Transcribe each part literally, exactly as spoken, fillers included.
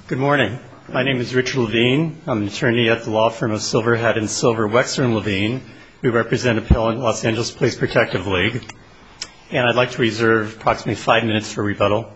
Good morning. My name is Richard Levine. I'm an attorney at the law firm of Silverhead and Silver, Wexler and Levine. We represent Appellant Los Angeles Police Protective League. And I'd like to reserve approximately five minutes for rebuttal.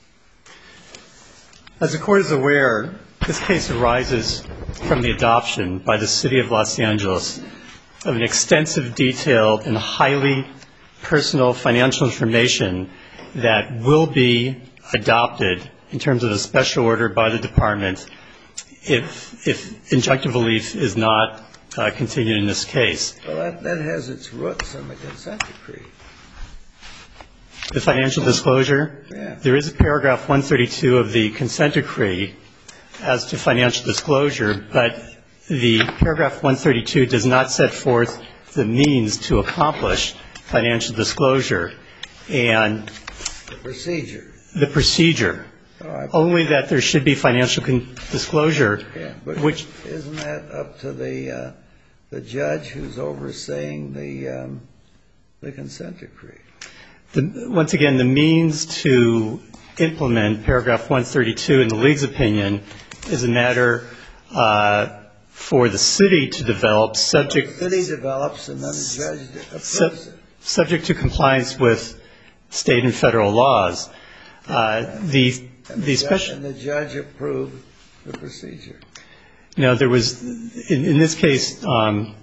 As the Court is aware, this case arises from the adoption by the City of Los Angeles of an extensive, detailed, and highly personal financial information that will be adopted in terms of a special order by the Department if, if injunctive relief is not uh, continued in this case. Well, that, that has its roots in the consent decree. The financial disclosure? Yeah. There is a paragraph one thirty-two of the consent decree as to financial disclosure, but the paragraph one thirty-two does not set forth the means to accomplish financial disclosure and the procedure. The procedure. Oh, only that there should be financial con- disclosure. Yeah, but which isn't that up to the uh, the judge who's overseeing the um, the consent decree? The, once again, the means to implement paragraph one thirty-two in the League's opinion is a matter uh, for the city to develop, subject. The city develops, and then the judge approves su- it. Subject to compliance with state and federal laws. Uh, the And the, the judge, special. and the judge approved the procedure. No, there was, in, in this case, um,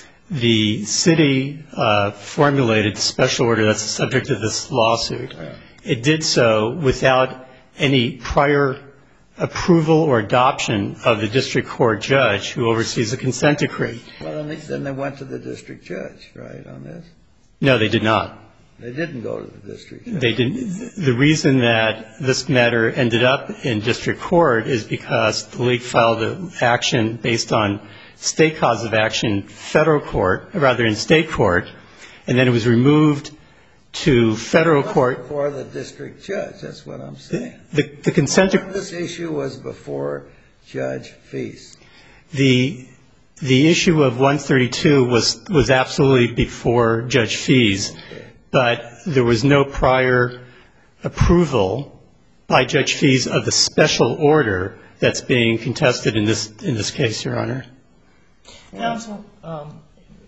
the city uh, formulated the special order that's the subject of this lawsuit. Yeah. It did so without any prior approval or adoption of the district court judge who oversees the consent decree. Well, then they, then they went to the district judge, right, on this? No, they did not. They didn't go to the district judge. They didn't. The reason that this matter ended up in district court is because the League filed an action based on state cause of action, federal court, rather in state court, and then it was removed to federal court. Before the district judge, that's what I'm saying. The, the, the consent decree. This issue was before Judge Feast. The the issue of one thirty-two was was absolutely before Judge Fees. Okay. But there was no prior approval by Judge Fees of the special order that's being contested in this in this case, Your Honor. Counsel, um,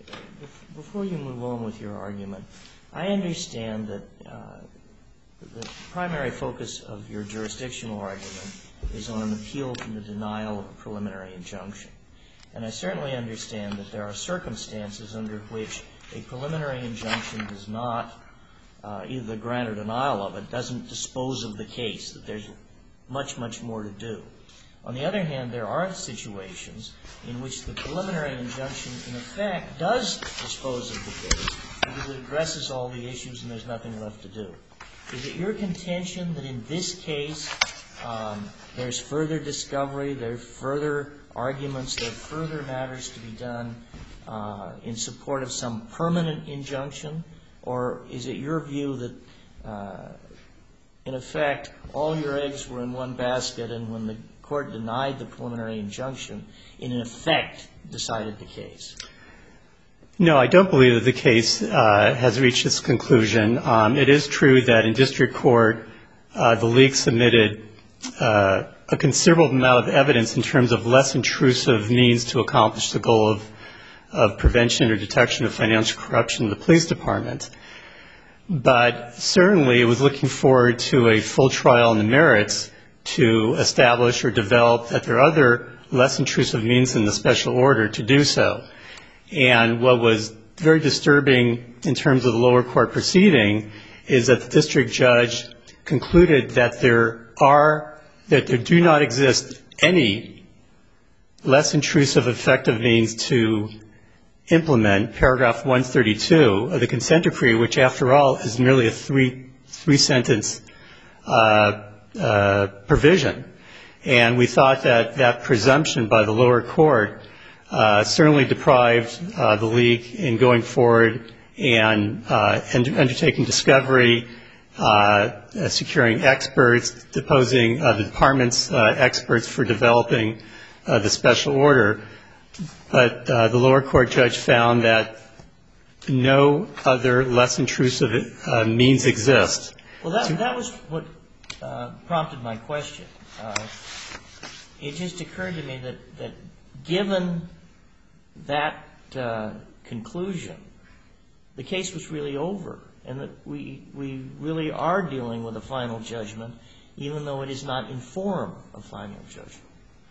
before you move on with your argument, I understand that uh, the primary focus of your jurisdictional argument is on an appeal from the denial of a preliminary injunction. And I certainly understand that there are circumstances under which a preliminary injunction does not, uh, either the grant or denial of it, doesn't dispose of the case, that there's much, much more to do. On the other hand, there are situations in which the preliminary injunction, in effect, does dispose of the case because it addresses all the issues and there's nothing left to do. Is it your contention that in this case um, there's further discovery, there's further arguments, there are further matters to be done Uh, in support of some permanent injunction? Or is it your view that, uh, in effect, all your eggs were in one basket and when the court denied the preliminary injunction, in effect, decided the case? No, I don't believe that the case uh, has reached its conclusion. Um, it is true that in district court, uh, the League submitted uh, a considerable amount of evidence in terms of less intrusive means to accomplish the goal of of prevention or detection of financial corruption in the police department. But certainly it was looking forward to a full trial on the merits to establish or develop that there are other less intrusive means in the special order to do so. And what was very disturbing in terms of the lower court proceeding is that the district judge concluded that there are, that there do not exist any less intrusive effective means to implement paragraph one thirty-two of the consent decree, which after all is merely a three three sentence uh, uh, provision. And we thought that that presumption by the lower court uh, certainly deprived uh, the League in going forward and uh, undertaking discovery, uh, uh, securing experts, deposing uh, the department's uh, experts for developing uh, the special order. But uh, the lower court judge found that no other less intrusive uh, means exist. Well, that, that was what uh, prompted my question. Uh, it just occurred to me that, that given that uh, conclusion, the case was really over, and that we we really are dealing with a final judgment, even though it is not in form of final judgment.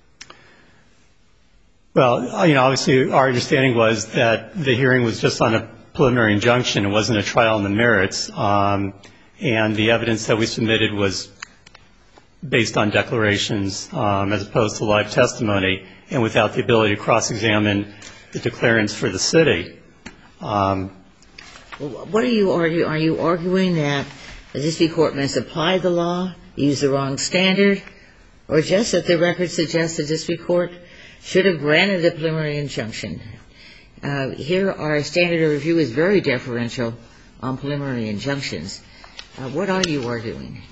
Well, you know, obviously our understanding was that the hearing was just on a preliminary injunction. It wasn't a trial on the merits, um, and the evidence that we submitted was based on declarations um, as opposed to live testimony, and without the ability to cross-examine the declarants for the city. Um, Well, what are you arguing? Are you arguing that the district court misapplied the law, used the wrong standard, or just that the record suggests the district court should have granted the preliminary injunction? Uh, here, our standard of review is very deferential on preliminary injunctions. Uh, what are you arguing?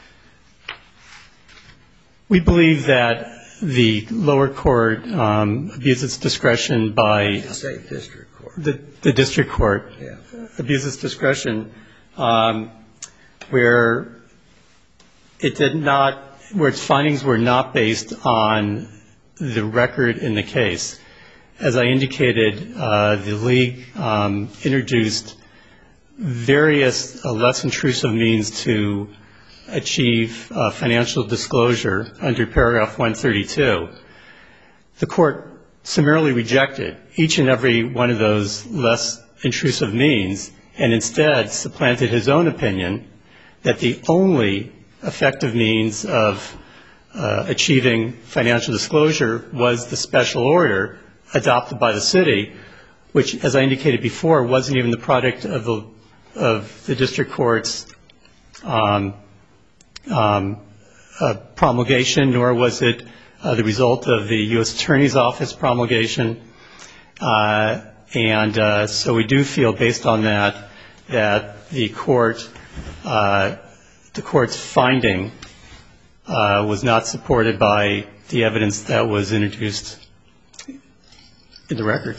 We believe that the lower court um, abused its discretion by The state district court. the, the district court Yeah. abused its discretion um, where it did not, where its findings were not based on the record in the case. As I indicated, uh, the league um, introduced various uh, less intrusive means to achieve uh, financial disclosure under paragraph one thirty-two. The court summarily rejected each and every one of those less intrusive means and instead supplanted his own opinion that the only effective means of uh, achieving financial disclosure was the special order adopted by the city, which, as I indicated before, wasn't even the product of the of the district court's um, um, uh, promulgation, nor was it uh, the result of the U S Attorney's Office promulgation. Uh, and uh, so we do feel, based on that, that the court, uh, the court's finding uh, was not supported by the evidence that was introduced in the record.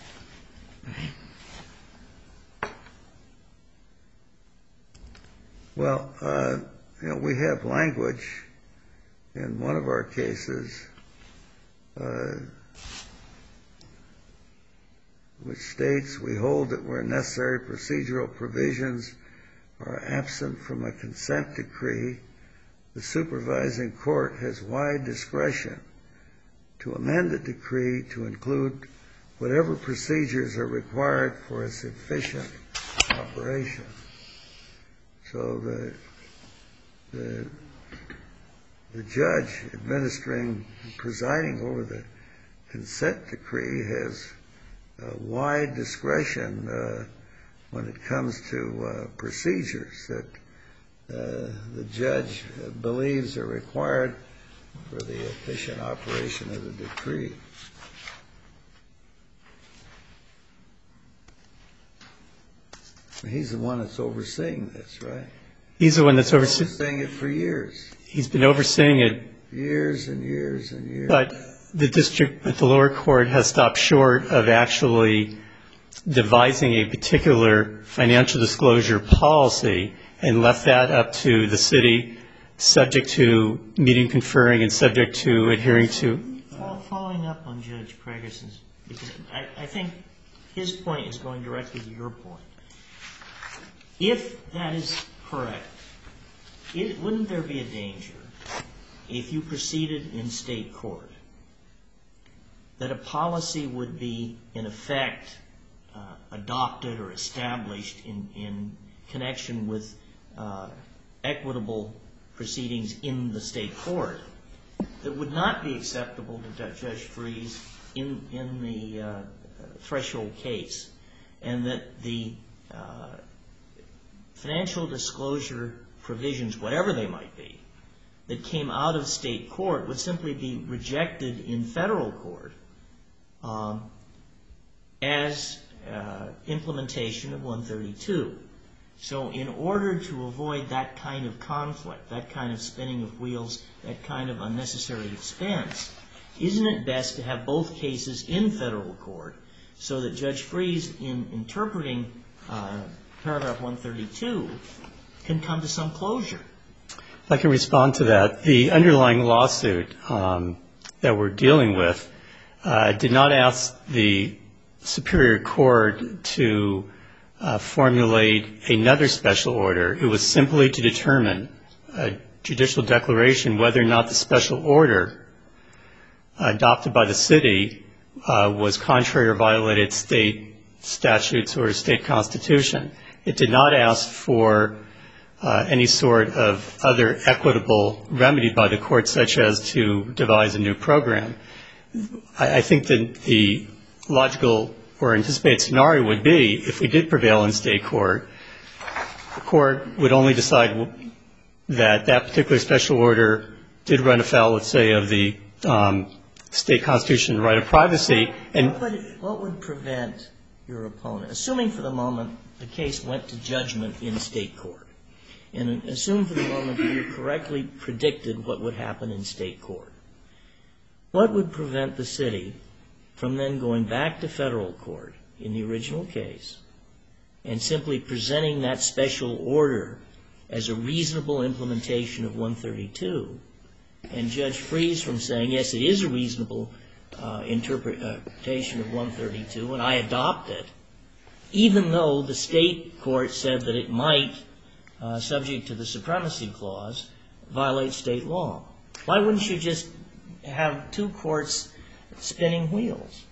Well, uh, you know, we have language in one of our cases uh, which states, we hold that where necessary procedural provisions are absent from a consent decree, the supervising court has wide discretion to amend the decree to include whatever procedures are required for its efficient operation. So the the the judge administering, presiding over the consent decree has uh, wide discretion uh, when it comes to uh, procedures that uh, the judge believes are required for the efficient operation of the decree. He's the one that's overseeing this, right? He's the one that's overseeing Overseeing it for years. He's been overseeing it. Years and years and years. But the district, but the lower court has stopped short of actually devising a particular financial disclosure policy and left that up to the city, subject to meeting, conferring, and subject to adhering to. Following up on Judge Craigerson's, because I, I think his point is going directly to your point. If that is correct, it, wouldn't there be a danger if you proceeded in state court that a policy would be, in effect, uh, adopted or established in, in connection with uh, equitable proceedings in the state court that would not be acceptable to Judge Freese in, in the uh, threshold case, and that the uh, financial disclosure provisions, whatever they might be, that came out of state court would simply be rejected in federal court um, as uh, implementation of one thirty-two. So in order to avoid that kind of conflict, that kind of spinning of wheels, that kind of unnecessary expense, isn't it best to have both cases in federal court so that Judge Freese, in interpreting uh, paragraph one thirty-two, can come to some closure? If I can respond to that, the underlying lawsuit um, that we're dealing with uh, did not ask the Superior Court to uh, formulate another special order. It was simply to determine a judicial declaration whether or not the special order adopted by the city uh, was contrary or violated state statutes or state constitution. It did not ask for uh, any sort of other equitable remedy by the court, such as to devise a new program. I, I think that the logical or anticipated scenario would be, if we did prevail in state court, the court would only decide that that particular special order did run afoul, let's say, of the um, state constitution right of privacy. And what would, what would prevent your opponent, assuming for the moment the case went to judgment in state court, and assume for the moment that you correctly predicted what would happen in state court, what would prevent the city from then going back to federal court in the original case and simply presenting that special order as a reasonable implementation of one thirty-two, and Judge Freese from saying, yes, it is a reasonable uh, interpretation of one thirty-two, and I adopt it, even though the state court said that it might, uh, subject to the supremacy clause, violate state law? Why wouldn't you just have two courts spinning wheels?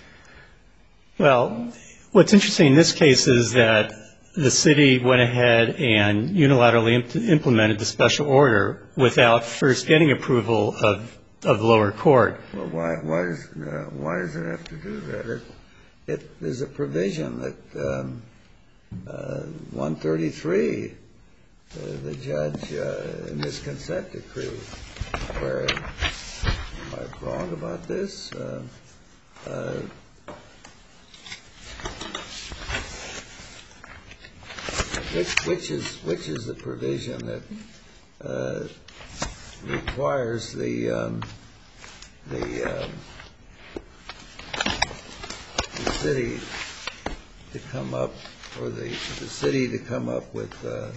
Well, what's interesting in this case is that the city went ahead and unilaterally imp- implemented the special order without first getting approval of, of the lower court. Well, why, why, does, uh, why does it have to do that? It, it, there's a provision that um, uh, one thirty-three, uh, the judge uh, in this consent decree, where, am I wrong about this? Uh, uh, Which, which is which is the provision that uh, requires the um, the, um, the city to come up, or the the city to come up with uh,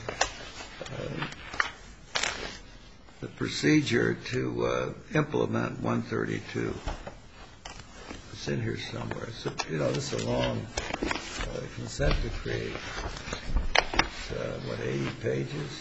uh, the procedure to uh, implement one thirty-two. It's in here somewhere. So, you know, this is a long uh, consent decree. Uh, what, eighty pages?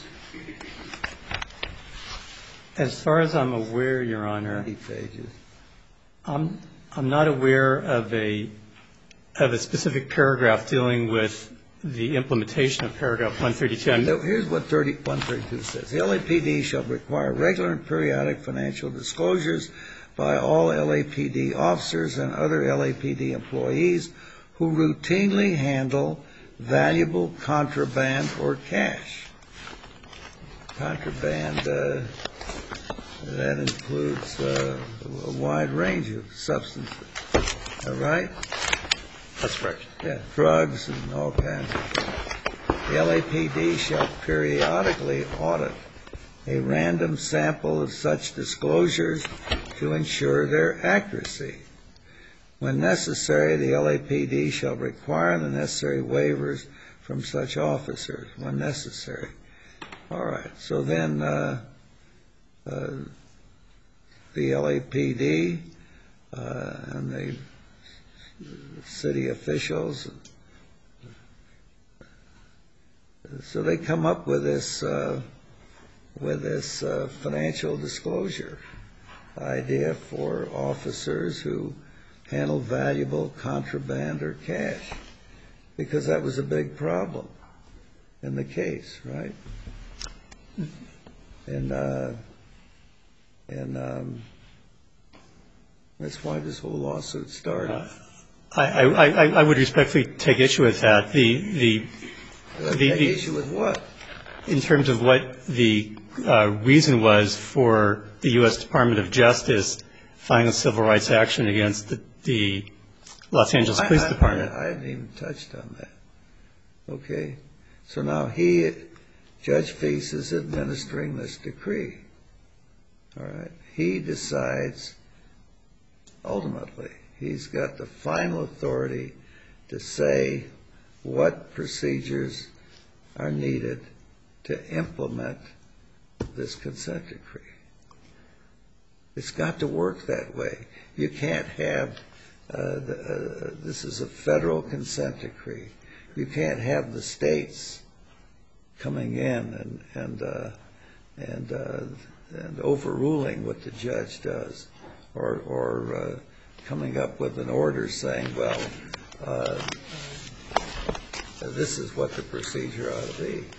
As far as I'm aware, Your Honor, eighty pages. I'm I'm not aware of a of a specific paragraph dealing with the implementation of paragraph one thirty-two. So here's what one thirty-two says. The L A P D shall require regular and periodic financial disclosures by all L A P D officers and other L A P D employees who routinely handle valuable contraband or cash. Contraband, uh, that includes uh, a wide range of substances. All right? That's correct. Yeah, drugs and all kinds of things. The L A P D shall periodically audit a random sample of such disclosures to ensure their accuracy. When necessary, the L A P D shall require the necessary waivers from such officers when necessary. All right. So then uh, uh, the L A P D uh, and the city officials, so they come up with this uh, with this uh, financial disclosure idea for officers who handle valuable contraband or cash, because that was a big problem in the case, right? And uh, and um, that's why this whole lawsuit started. Uh, I, I, I, I would respectfully take issue with that. The the the, the, take the issue with what? In terms of what the uh, reason was for the U S Department of Justice filing a civil rights action against the, the Los Angeles Police I, I, Department. I, I hadn't even touched on that. Okay, so now he, Judge Fease, is administering this decree. All right, he decides. Ultimately, he's got the final authority to say what procedures are needed to implement this consent decree. It's got to work that way. You can't have, uh, the, uh, this is a federal consent decree. You can't have the states coming in and and uh, and, uh, and overruling what the judge does, or or uh, coming up with an order saying, well, uh, this is what the procedure ought to be.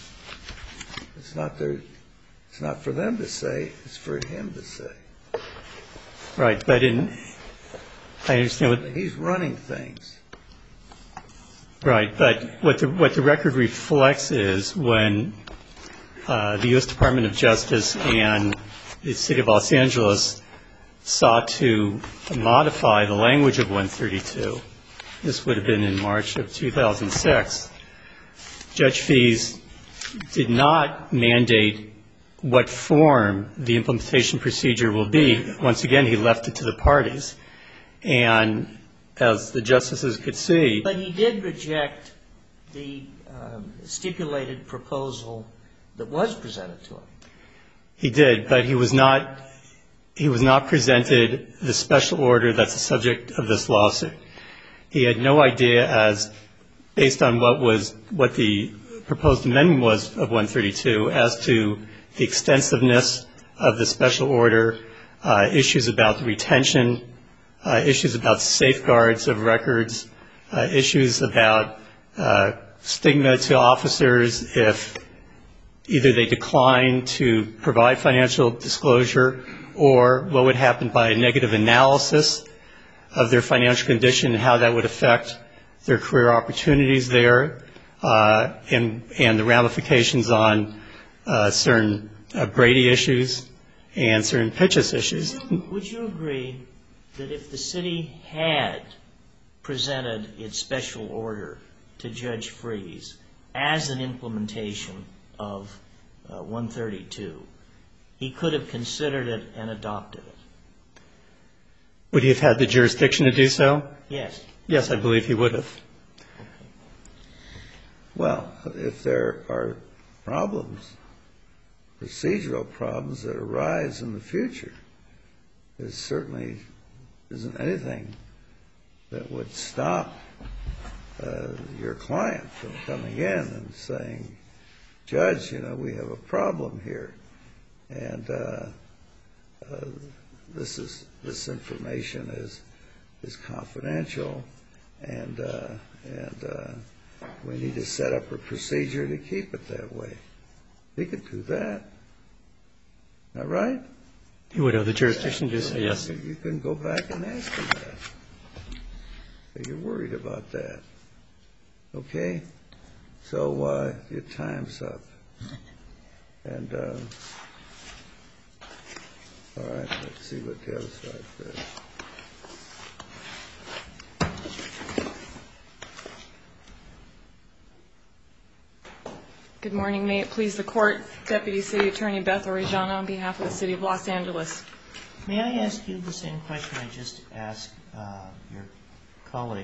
It's not their, it's not for them to say. It's for him to say. Right, but in, I understand what... He's running things. Right, but what the what the record reflects is when uh, the U S Department of Justice and the City of Los Angeles sought to modify the language of one thirty-two, this would have been in March of two thousand six, Judge Fees did not mandate what form the implementation procedure will be. Once again, he left it to the parties. And as the justices could see... But he did reject the um, stipulated proposal that was presented to him. He did, but he was not he was not presented the special order that's the subject of this lawsuit. He had no idea, as based on what was what the proposed amendment was of one thirty-two, as to the extensiveness of the special order, uh, issues about the retention, uh, issues about safeguards of records, uh, issues about uh, stigma to officers if either they decline to provide financial disclosure, or what would happen by a negative analysis of their financial condition and how that would affect their career opportunities there, uh, and, and the ramifications on uh, certain uh, Brady issues and certain Pitchess issues. Would you agree that if the city had presented its special order to Judge Freese as an implementation of uh, one thirty-two, he could have considered it and adopted it? Would he have had the jurisdiction to do so? Yes. Yes, I believe he would have. Well, if there are problems, procedural problems that arise in the future, there certainly isn't anything that would stop uh, your client from coming in and saying, Judge, you know, we have a problem here, and uh, uh, this is this information is is confidential, and uh, and uh, we need to set up a procedure to keep it that way. He could do that. Is that right? He would have the jurisdiction to do so, yes. You can go back and ask him that. You're worried about that. Okay? So uh, your time's up. And, uh, all right, let's see what the other side says. Good morning. May it please the Court, Deputy City Attorney Beth Orellana on behalf of the City of Los Angeles. May I ask you the same question I just asked uh, your colleague?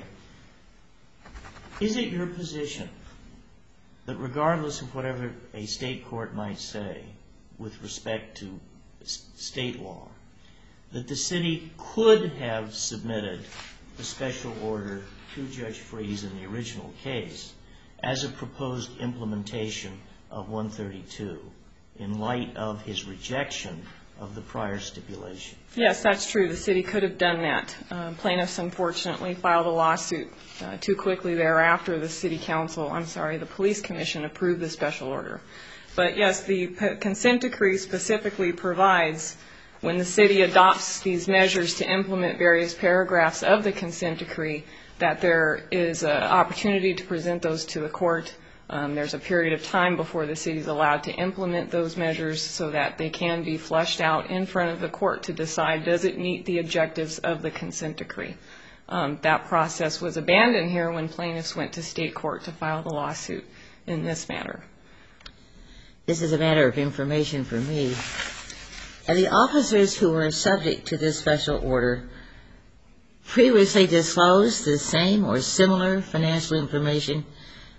Is it your position that regardless of whatever a state court might say with respect to state law, that the city could have submitted the special order to Judge Freese in the original case as a proposed implementation of one thirty-two in light of his rejection of the prior stipulation? Yes, that's true. The city could have done that. Uh, plaintiffs unfortunately filed a lawsuit uh, too quickly thereafter. The city council, I'm sorry, the police commission approved the special order. But yes, the p- consent decree specifically provides when the city adopts these measures to implement various paragraphs of the consent decree that there is an opportunity to present those to the court. Um, there's a period of time before the city is allowed to implement those measures so that they can be fleshed out in front of the court to decide, does it meet the objectives of the consent decree? Um, that process was abandoned here when plaintiffs went to state court to file the lawsuit in this matter. This is a matter of information for me. Have the officers who were subject to this special order previously disclosed the same or similar financial information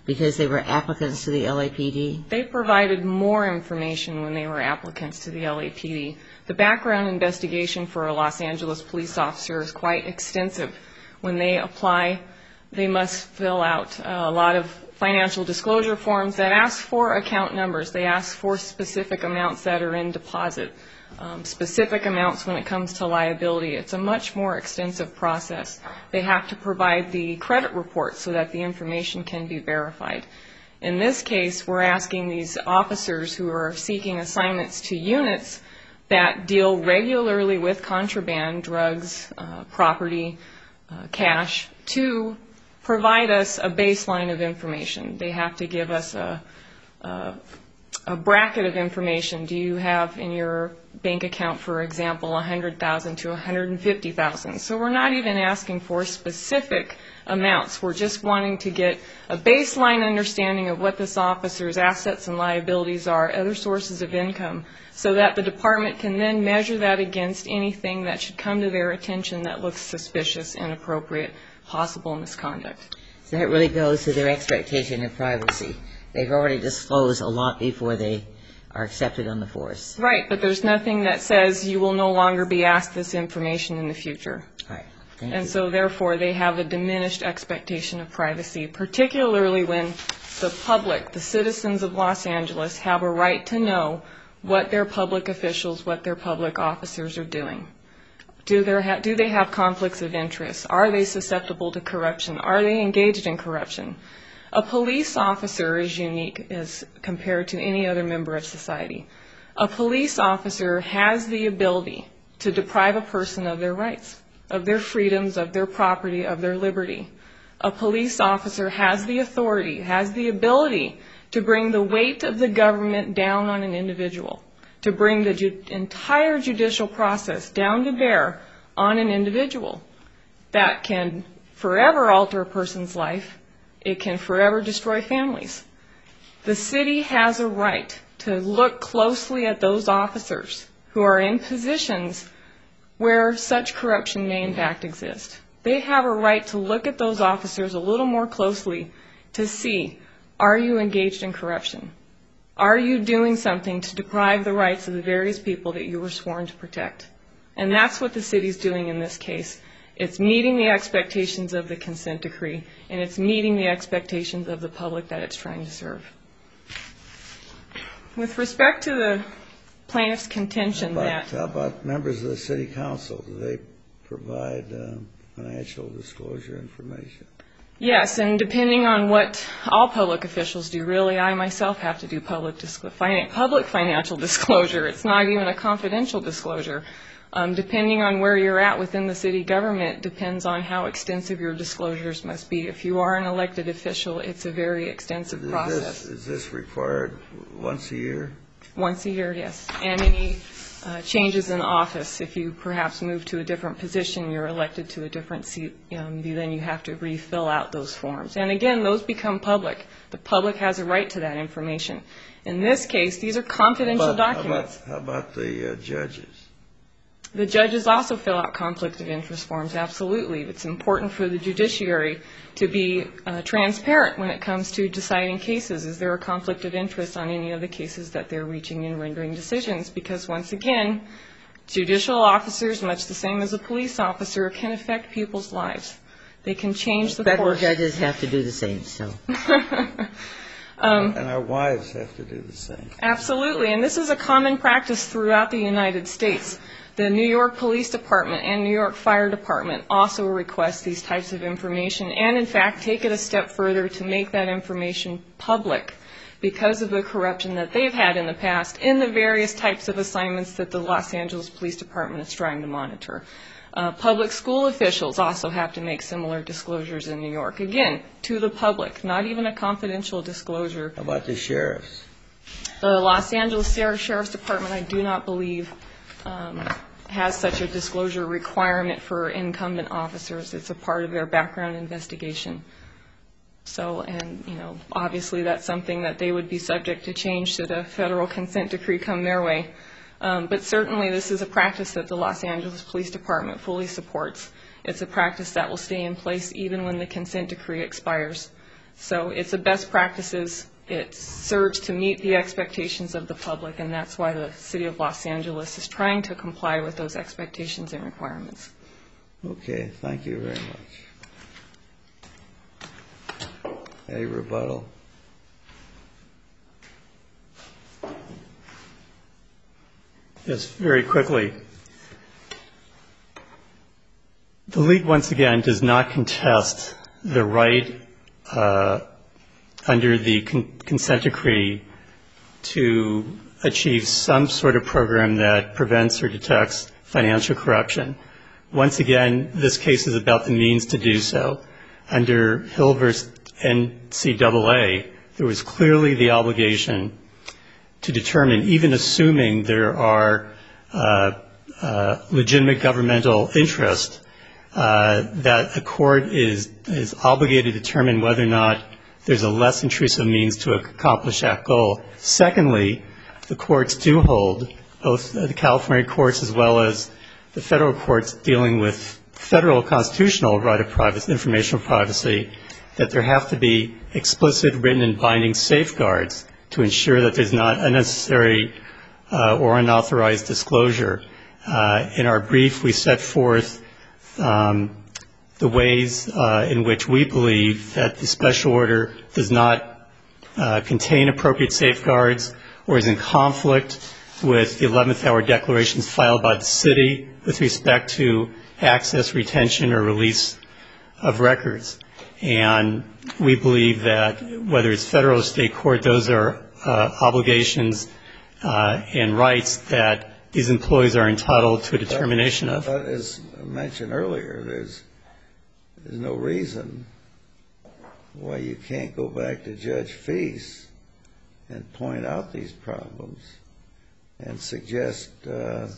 because they were applicants to the L A P D? They provided more information when they were applicants to the L A P D. The background investigation for a Los Angeles police officer is quite extensive. When they apply, they must fill out a lot of financial disclosure forms that ask for account numbers. They ask for specific amounts that are in deposit, um, specific amounts when it comes to liability. It's a much more extensive process. They have to provide the credit report so that the information can be verified. In this case, we're asking these officers who are seeking assignments to units that deal regularly with contraband, drugs, uh, property, uh, cash, to provide us a baseline of information. They have to give us a, a, a bracket of information. Do you have in your bank account, for example, one hundred thousand dollars to one hundred fifty thousand dollars? So we're not even asking for specific amounts. We're just wanting to get a baseline understanding of what this officer's assets and liabilities are, other sources of income, so that the department can then measure that against anything that should come to their attention that looks suspicious, inappropriate, possible misconduct. So that really goes to their expectation of privacy. They've already disclosed a lot before they are accepted on the force. Right, but there's nothing that says you will no longer be asked this information in the future. All right. Thank And you. so therefore they have a diminished expectation of privacy, particularly when the public, the citizens of Los Angeles, have a right to know what their public officials, what their public officers are doing. Do, there ha- do they have conflicts of interest? Are they susceptible to corruption? Are they engaged in corruption? A police officer is unique as compared to any other member of society. A police officer has the ability to deprive a person of their rights, of their freedoms, of their property, of their liberty. A police officer has the authority, has the ability to bring the weight of the government down on an individual, to bring the ju- entire judicial process down to bear on an individual. That can forever alter a person's life. It can forever destroy families. The city has a right to look closely at those officers who are in positions where such corruption may in fact exist. They have a right to look at those officers a little more closely to see, are you engaged in corruption? Are you doing something to deprive the rights of the various people that you were sworn to protect? And that's what the city's doing in this case. It's meeting the expectations of the consent decree, and it's meeting the expectations of the public that it's trying to serve. With respect to the plaintiff's contention How that... about, how about members of the city council? Do they provide um, financial disclosure information? Yes, and depending on what all public officials do, really, I myself have to do public, disclo- finan- public financial disclosure. It's not even a confidential disclosure. Um, depending on where you're at within the city government depends on how extensive your disclosures must be. If you are an elected official, it's a very extensive Is process. this, is this required once a year? Once a year, yes. And any uh, changes in office, if you perhaps move to a different position, you're elected to a different seat, um, you, then you have to refill out those forms. And again, those become public. The public has a right to that information. In this case, these are confidential How about- documents. How about, how about the uh, judges? The judges also fill out conflict of interest forms, absolutely. It's important for the judiciary to be uh, transparent when it comes to deciding cases. Is there a conflict of interest on any of the cases that they're reaching and rendering decisions? Because once again, judicial officers, much the same as a police officer, can affect people's lives. They can change the Federal course. judges have to do the same, so. um, And our wives have to do the same. Absolutely, and this is a common practice throughout the United States. The New York Police Department and New York Fire Department also request these types of information and, in fact, take it a step further to make that information public because of the corruption that they've had in the past in the various types of assignments that the Los Angeles Police Department is trying to monitor. Uh, public school officials also have to make similar disclosures in New York, again, to the public, not even a confidential disclosure. How about the sheriffs? The Los Angeles Sheriff's Department, I do not believe, um, has such a disclosure requirement for incumbent officers. It's a part of their background investigation. So, and, you know, obviously that's something that they would be subject to change should a federal consent decree come their way. Um, but certainly this is a practice that the Los Angeles Police Department fully supports. It's a practice that will stay in place even when the consent decree expires. So it's a best practices. It serves to meet the expectations of the public, and that's why the City of Los Angeles is trying to comply with those expectations and requirements. Okay, thank you very much. Any rebuttal? Yes, very quickly. The League, once again, does not contest the right uh, under the con- consent decree to achieve some sort of program that prevents or detects financial corruption. Once again, this case is about the means to do so. Under Hill versus N C double A, there was clearly the obligation to determine, even assuming there are uh, uh, legitimate governmental interests, uh, that a court is is obligated to determine whether or not there's a less intrusive means to accomplish that goal. Secondly, the courts do hold, both the California courts as well as the federal courts dealing with federal constitutional right of privacy, informational privacy, that there have to be explicit written and binding safeguards to ensure that there's not unnecessary uh, or unauthorized disclosure. Uh, in our brief, we set forth um, the ways uh, in which we believe that the special order does not uh, contain appropriate safeguards or is in conflict with the eleventh hour declarations filed by the city with respect to access, retention, or release of records. And we believe that whether it's federal or state court, those are uh, obligations uh, and rights that these employees are entitled to a determination of. But as mentioned earlier, there's there's no reason why you can't go back to Judge Feast and point out these problems and suggest uh,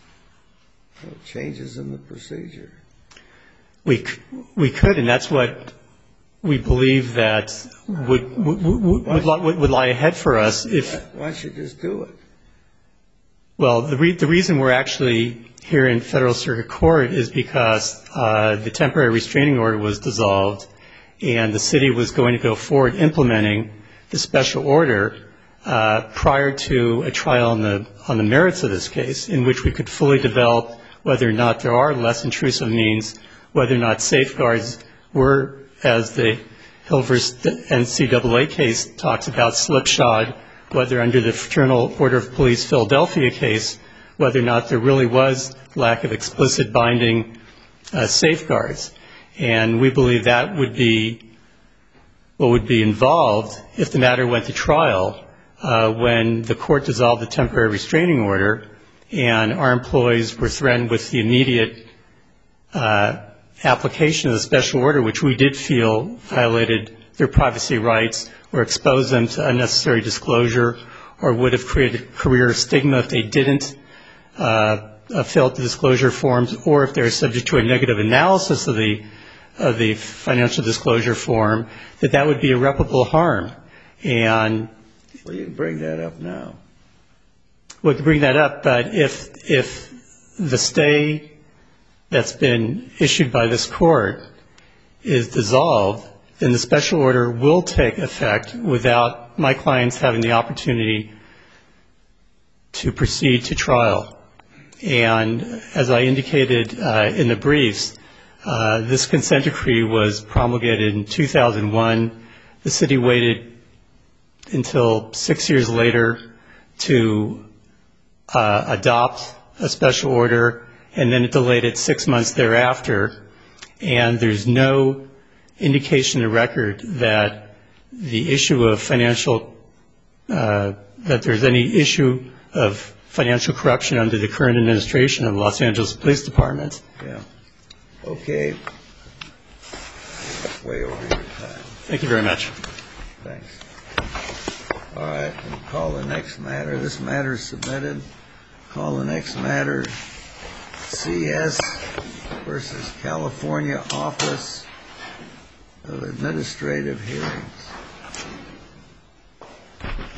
changes in the procedure. We we could, and that's what we believe that would would, would, would, would lie ahead for us if. Why don't you just do it? Well, the re- the reason we're actually here in Federal Circuit Court is because uh, the temporary restraining order was dissolved, and the city was going to go forward implementing the special order uh, prior to a trial on the on the merits of this case, in which we could fully develop whether or not there are less intrusive means, whether or not safeguards were, as the Hill versus N C double A case talks about, slipshod, whether under the Fraternal Order of Police Philadelphia case, whether or not there really was lack of explicit binding uh, safeguards. And we believe that would be what would be involved if the matter went to trial uh, when the court dissolved the temporary restraining order and our employees were threatened with the immediate uh, application of the special order, which we did feel violated their privacy rights or exposed them to unnecessary disclosure or would have created career stigma if they didn't uh, fill out the disclosure forms, or if they're subject to a negative analysis of the of the financial disclosure form, that that would be irreparable harm. And well, you can bring that up now. We can bring that up, but if if the stay that's been issued by this court is dissolved, then the special order will take effect without my clients having the opportunity to proceed to trial. And as I indicated uh, in the briefs, uh, this consent decree was promulgated in two thousand one. The city waited until six years later to uh, adopt a special order, and then it delayed it six months thereafter. And there's no indication in the record that the issue of financial, uh, that there's any issue of financial corruption under the current administration of the Los Angeles Police Department. Yeah. Okay. Way over your time. Thank you very much. Thanks. All right. We'll call the next matter. This matter is submitted. Call the next matter C S versus California Office of Administrative Hearings.